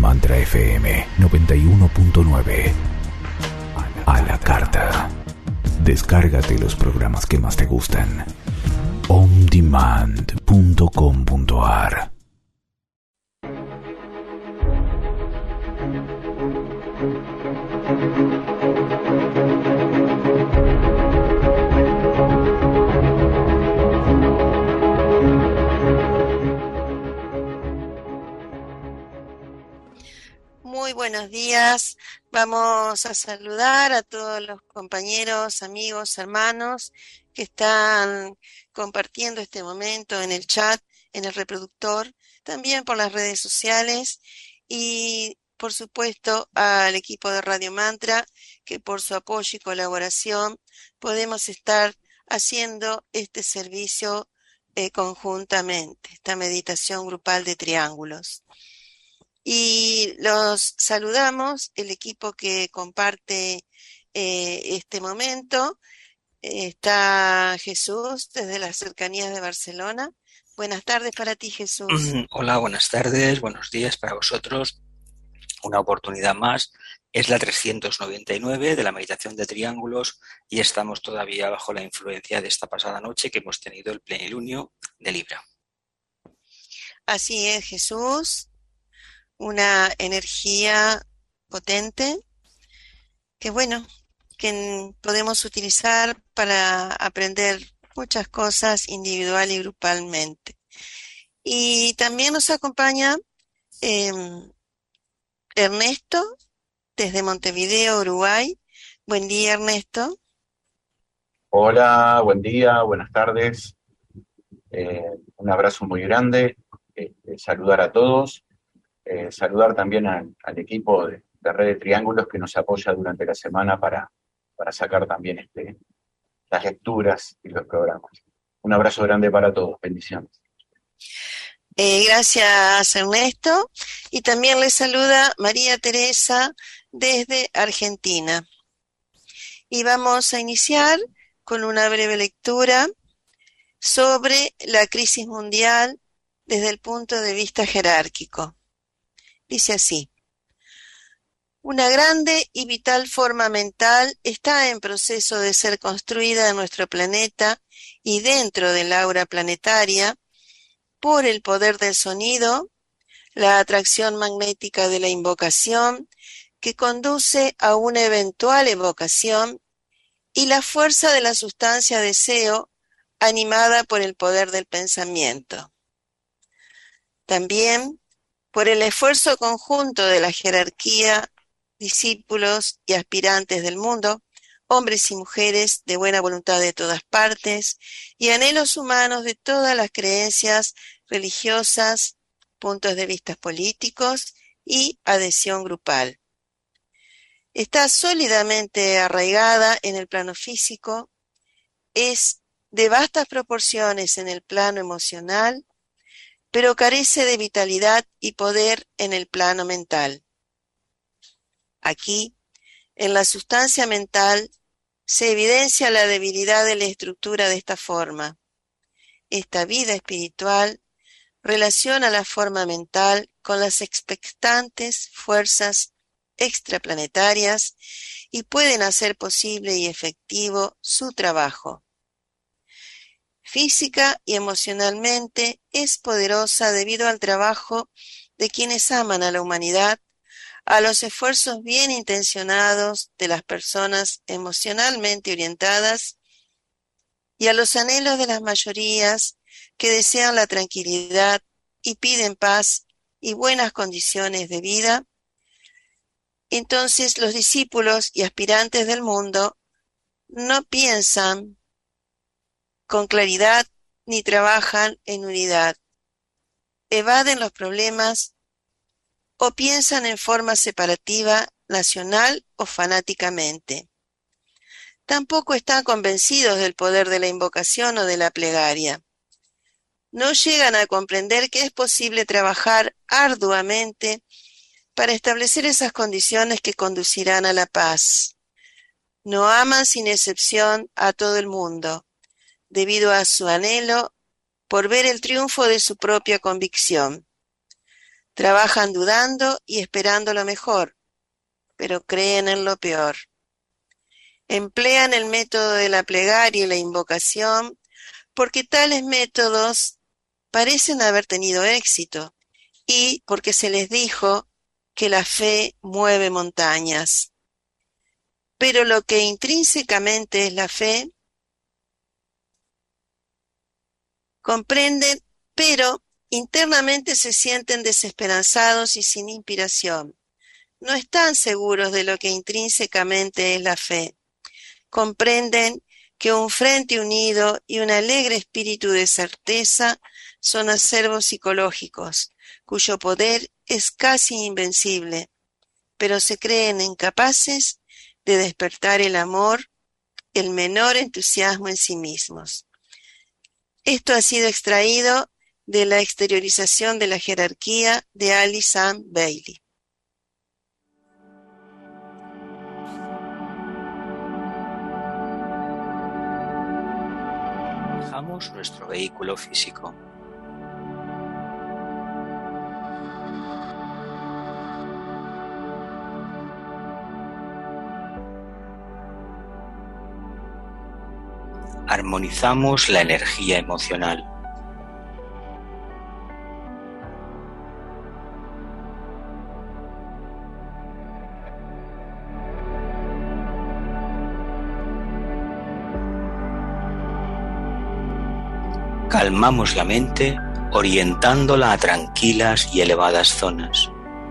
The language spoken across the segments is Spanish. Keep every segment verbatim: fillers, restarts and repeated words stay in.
Mantra F M noventa y uno punto nueve. A la carta. Descárgate los programas que más te gustan. on demand punto com punto a r. Muy buenos días. Vamos a saludar a todos los compañeros, amigos, hermanos que están compartiendo este momento en el chat, en el reproductor, también por las redes sociales y, por supuesto, al equipo de Radio Mantra, que por su apoyo y colaboración podemos estar haciendo este servicio eh, conjuntamente, esta meditación grupal de triángulos. Y los saludamos, el equipo que comparte eh, este momento. Eh, está Jesús desde las cercanías de Barcelona. Buenas tardes para ti, Jesús. Hola, buenas tardes, buenos días para vosotros. Una oportunidad más. Es la trescientos noventa y nueve de la meditación de triángulos y estamos todavía bajo la influencia de esta pasada noche que hemos tenido el plenilunio de Libra. Así es, Jesús. Una energía potente que, bueno, que podemos utilizar para aprender muchas cosas individual y grupalmente. Y también nos acompaña eh, Ernesto desde Montevideo, Uruguay. Buen día, Ernesto. Hola, buen día, buenas tardes. Eh, un abrazo muy grande. Eh, saludar a todos. Eh, saludar también al, al equipo de, de Red de Triángulos que nos apoya durante la semana para, para sacar también este, las lecturas y los programas. Un abrazo grande para todos. Bendiciones. Eh, gracias, Ernesto. Y también le saluda María Teresa desde Argentina. Y vamos a iniciar con una breve lectura sobre la crisis mundial desde el punto de vista jerárquico. Dice así: una grande y vital forma mental está en proceso de ser construida en nuestro planeta y dentro del aura planetaria por el poder del sonido, la atracción magnética de la invocación que conduce a una eventual evocación y la fuerza de la sustancia deseo animada por el poder del pensamiento. También por el esfuerzo conjunto de la jerarquía, discípulos y aspirantes del mundo, hombres y mujeres de buena voluntad de todas partes y anhelos humanos de todas las creencias religiosas, puntos de vista políticos y adhesión grupal. Está sólidamente arraigada en el plano físico, es de vastas proporciones en el plano emocional, pero carece de vitalidad y poder en el plano mental. Aquí, en la sustancia mental, se evidencia la debilidad de la estructura de esta forma. Esta vida espiritual relaciona la forma mental con las expectantes fuerzas extraplanetarias y pueden hacer posible y efectivo su trabajo. Física y emocionalmente es poderosa debido al trabajo de quienes aman a la humanidad, a los esfuerzos bien intencionados de las personas emocionalmente orientadas y a los anhelos de las mayorías que desean la tranquilidad y piden paz y buenas condiciones de vida. Entonces los discípulos y aspirantes del mundo no piensan con claridad ni trabajan en unidad. Evaden los problemas o piensan en forma separativa, nacional o fanáticamente. Tampoco están convencidos del poder de la invocación o de la plegaria. No llegan a comprender que es posible trabajar arduamente para establecer esas condiciones que conducirán a la paz. No aman sin excepción a todo el mundo, debido a su anhelo por ver el triunfo de su propia convicción. Trabajan dudando y esperando lo mejor, pero creen en lo peor. Emplean el método de la plegaria y la invocación porque tales métodos parecen haber tenido éxito y porque se les dijo que la fe mueve montañas. Pero lo que intrínsecamente es la fe, comprenden, pero internamente se sienten desesperanzados y sin inspiración. No están seguros de lo que intrínsecamente es la fe. Comprenden que un frente unido y un alegre espíritu de certeza son acervos psicológicos, cuyo poder es casi invencible, pero se creen incapaces de despertar el amor, el menor entusiasmo en sí mismos. Esto ha sido extraído de la exteriorización de la jerarquía de Alice Ann Bailey. Dejamos nuestro vehículo físico. Armonizamos la energía emocional. Calmamos la mente orientándola a tranquilas y elevadas zonas.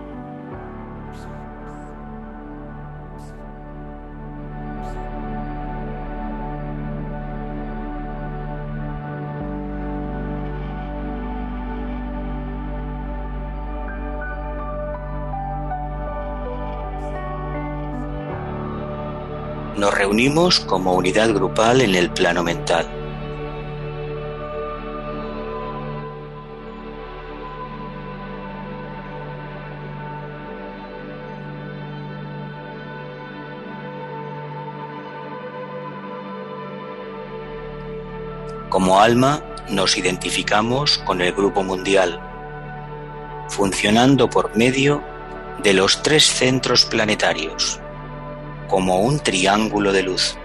Nos reunimos como unidad grupal en el plano mental. Como alma, nos identificamos con el grupo mundial, funcionando por medio de los tres centros planetarios, como un triángulo de luz.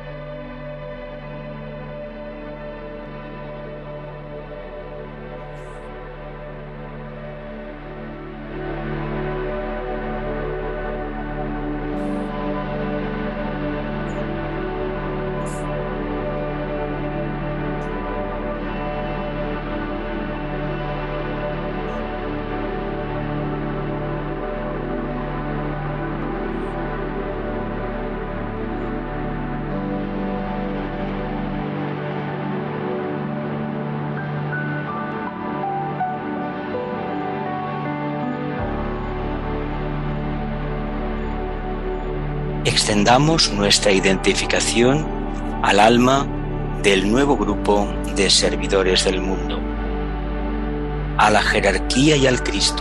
Extendamos nuestra identificación al alma del nuevo grupo de servidores del mundo, a la jerarquía y al Cristo,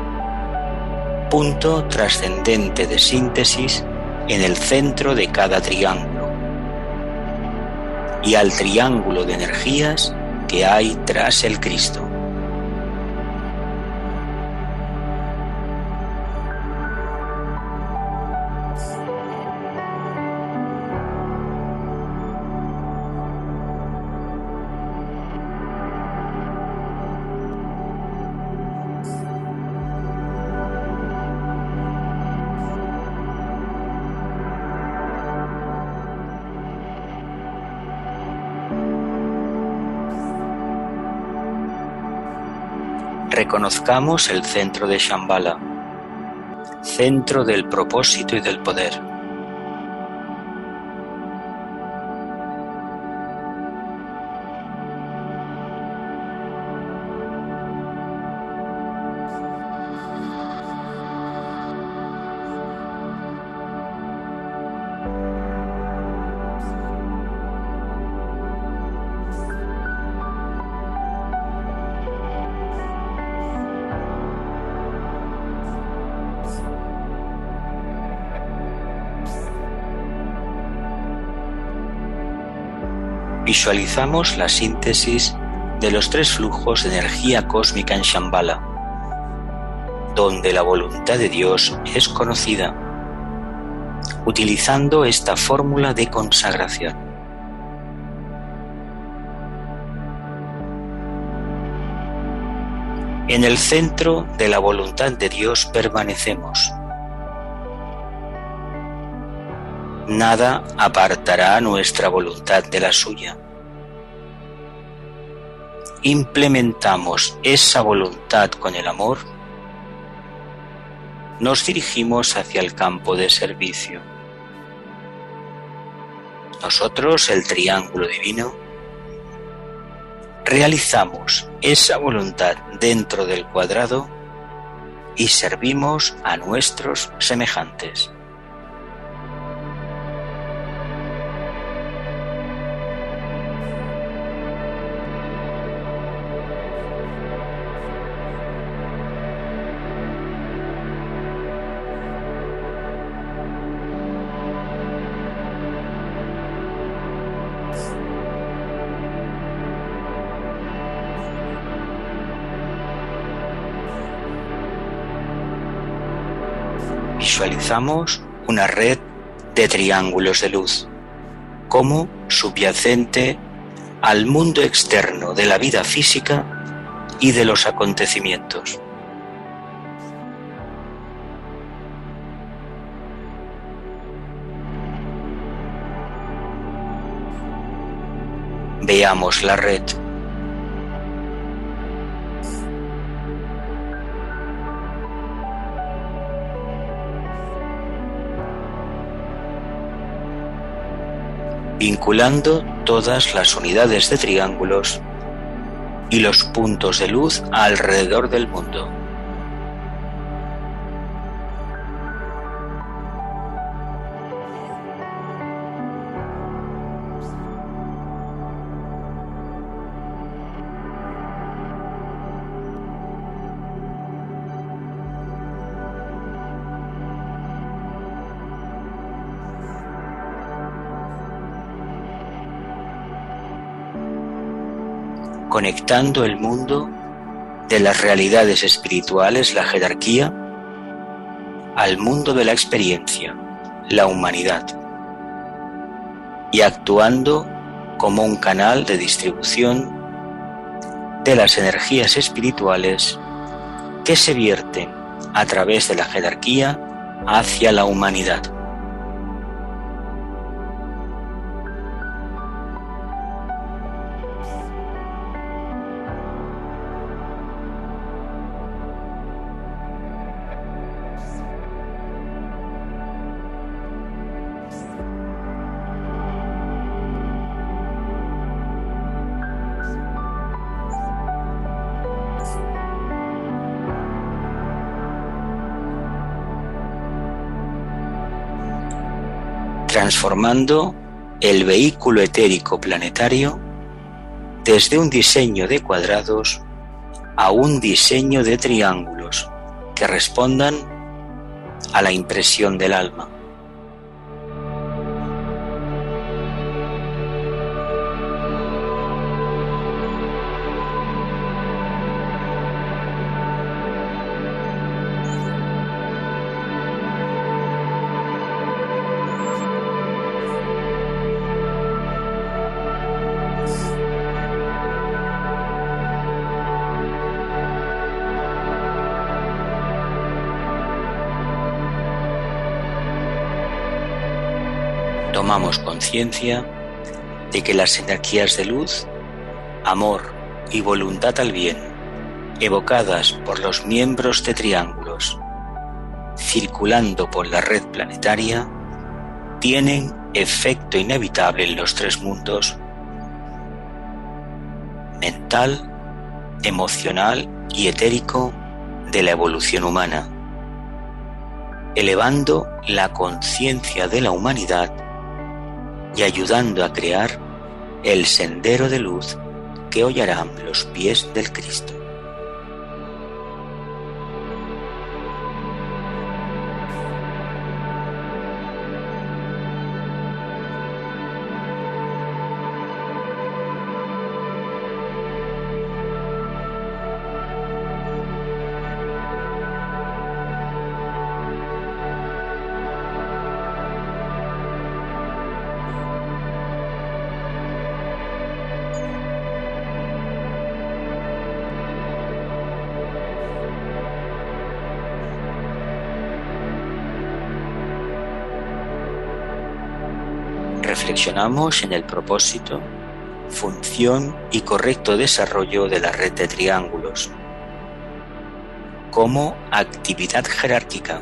punto trascendente de síntesis en el centro de cada triángulo, y al triángulo de energías que hay tras el Cristo. Reconozcamos el centro de Shambhala, centro del propósito y del poder. Visualizamos la síntesis de los tres flujos de energía cósmica en Shambhala. donde la voluntad de Dios es conocida, utilizando esta fórmula de consagración. En el centro de la voluntad de Dios permanecemos. Nada apartará nuestra voluntad de la suya. Implementamos esa voluntad con el amor. Nos dirigimos hacia el campo de servicio. Nosotros, el triángulo divino, realizamos esa voluntad dentro del cuadrado y servimos a nuestros semejantes. Visualizamos una red de triángulos de luz como subyacente al mundo externo de la vida física y de los acontecimientos. Veamos la red. Vinculando todas las unidades de triángulos y los puntos de luz alrededor del mundo. Conectando el mundo de las realidades espirituales, la jerarquía, al mundo de la experiencia, la humanidad, y actuando como un canal de distribución de las energías espirituales que se vierten a través de la jerarquía hacia la humanidad. Transformando el vehículo etérico planetario desde un diseño de cuadrados a un diseño de triángulos que respondan a la impresión del alma. Tomamos conciencia de que las energías de luz, amor y voluntad al bien, evocadas por los miembros de triángulos, circulando por la red planetaria, tienen efecto inevitable en los tres mundos: mental, emocional y etérico de la evolución humana, elevando la conciencia de la humanidad y ayudando a crear el sendero de luz que hollarán los pies del Cristo. Reflexionamos en el propósito, función y correcto desarrollo de la red de triángulos como actividad jerárquica.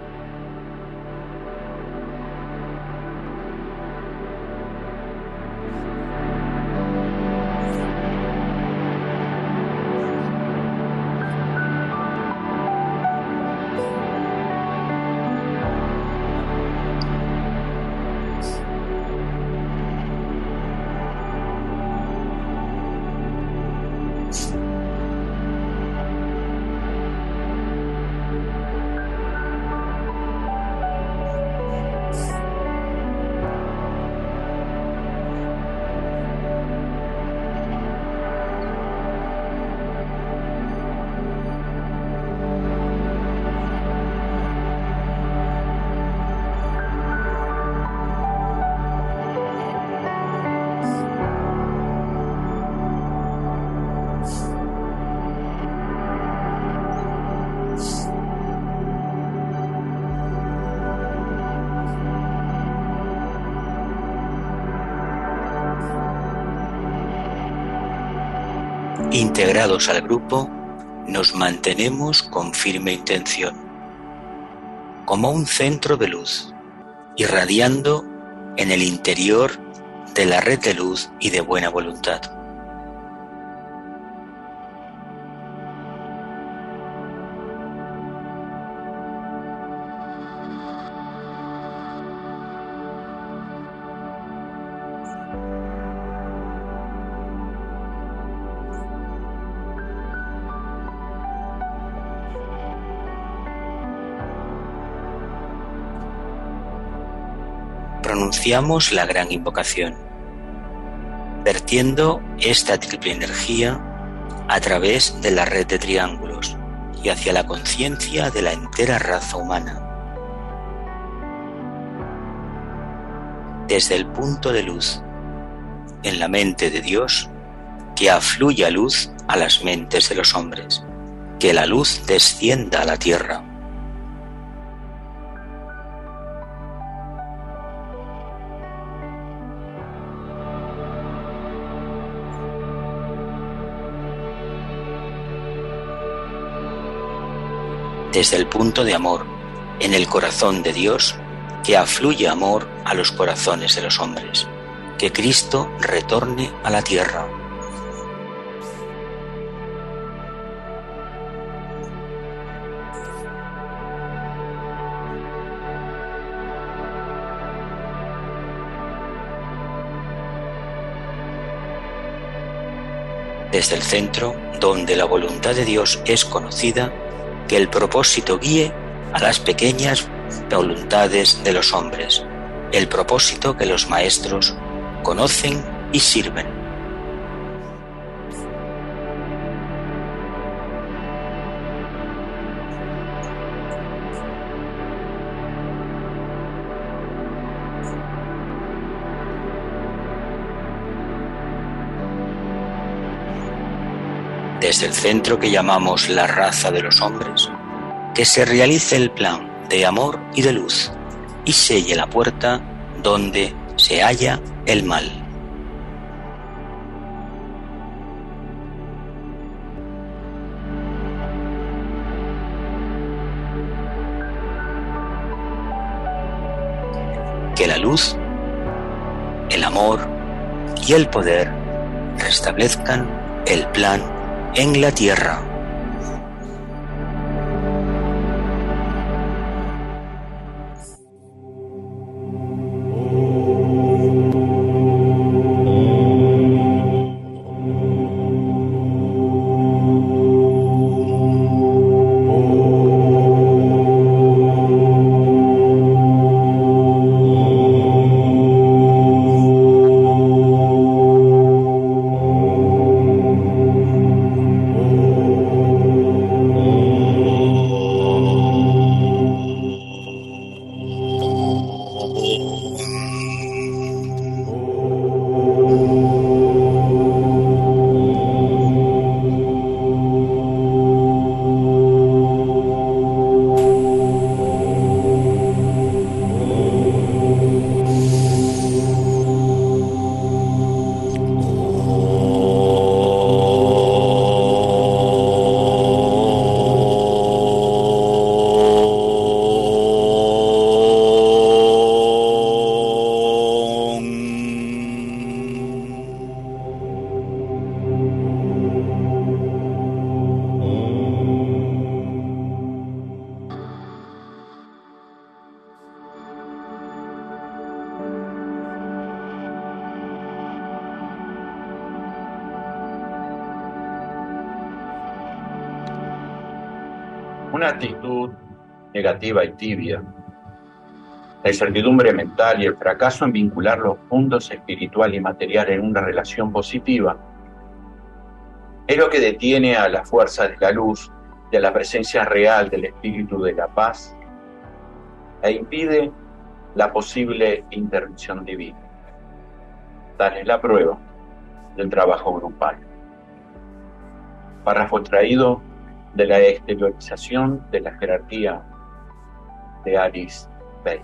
Integrados al grupo, nos mantenemos con firme intención, como un centro de luz, irradiando en el interior de la red de luz y de buena voluntad. Pronunciamos la gran invocación, vertiendo esta triple energía a través de la red de triángulos y hacia la conciencia de la entera raza humana. Desde el punto de luz en la mente de Dios, que afluya luz a las mentes de los hombres, que la luz descienda a la tierra. Desde el punto de amor, en el corazón de Dios, que afluye amor a los corazones de los hombres, que Cristo retorne a la tierra. Desde el centro, donde la voluntad de Dios es conocida, que el propósito guíe a las pequeñas voluntades de los hombres, el propósito que los maestros conocen y sirven. Desde el centro que llamamos la raza de los hombres, que se realice el plan de amor y de luz y selle la puerta donde se halla el mal. Que la luz, el amor y el poder restablezcan el plan en la tierra. Oh una actitud negativa y tibia, la incertidumbre mental y el fracaso en vincular los mundos espiritual y material en una relación positiva es lo que detiene a la fuerza de la luz, de la presencia real del espíritu de la paz e impide la posible intervención divina. Tal es la prueba del trabajo grupal. Párrafo extraído de la exteriorización de la jerarquía de Alice Bay.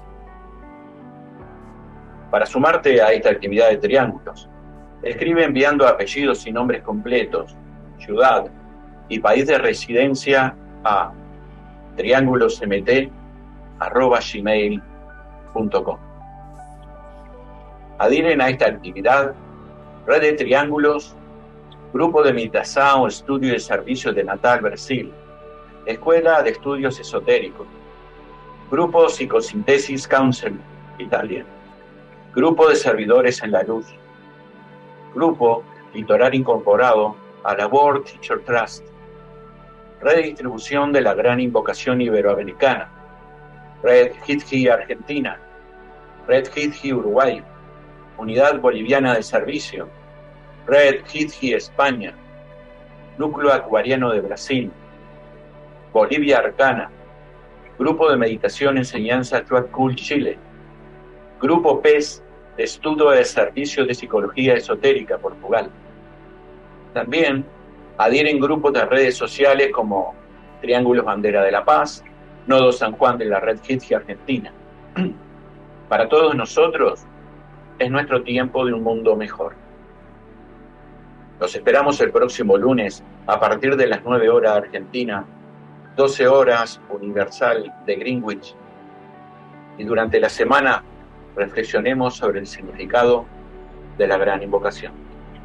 Para sumarte a esta actividad de triángulos, escribe enviando apellidos y nombres completos, ciudad y país de residencia a triángulosemt arroba gmail punto com. Adhieren a esta actividad Red de Triángulos, Grupo de Meditação, Estudio de Servicio de Natal, Brasil, Escuela de Estudios Esotéricos, Grupo Psicosintesis Council, Italia, Grupo de Servidores en la Luz, Grupo Litoral Incorporado a la World Teacher Trust, Red de Distribución de la Gran Invocación Iberoamericana, Red Hitji Argentina, Red Hitji Uruguay, Unidad Boliviana de Servicio, Red Hitji España, Núcleo Acuariano de Brasil, Bolivia Arcana, Grupo de Meditación Enseñanza Chuac-Cul Chile, Grupo P E S de Estudio de Servicio de Psicología Esotérica Portugal. También adhieren grupos de redes sociales como Triángulos Bandera de la Paz, Nodo San Juan de la Red Hitji Argentina. Para todos nosotros es nuestro tiempo de un mundo mejor. Los esperamos el próximo lunes a partir de las nueve horas Argentina, doce horas Universal de Greenwich. Y durante la semana reflexionemos sobre el significado de la Gran Invocación.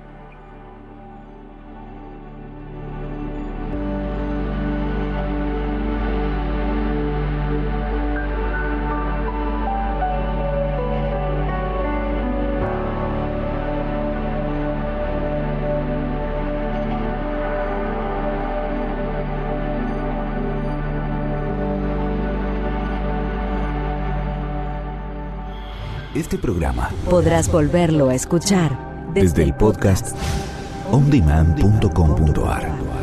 Este programa podrás volverlo a escuchar desde el podcast on demand punto com punto a r.